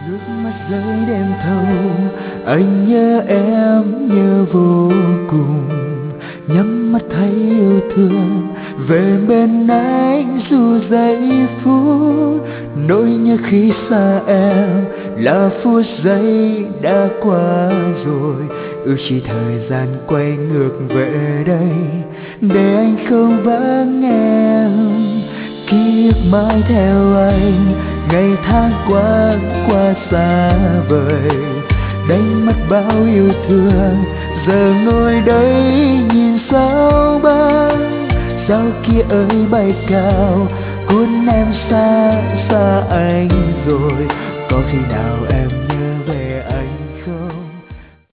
Nước mắt rơi đêm thâu, anh nhớ em nhớ vô cùng. Nhắm mắt thấy yêu thương về bên anh dù giây phút. Nỗi nhớ khi xa em là phút giây đã qua rồi. Ước chỉ thời gian quay ngược về đây để anh không vắng em. Ký ức mãi theo anh, ngày tháng qua xa vời. Đánh mất bao yêu thương, giờ ngồi đây nhìn sao băng. Sao kia ơi bay cao, cuốn em xa anh rồi. Có khi nào em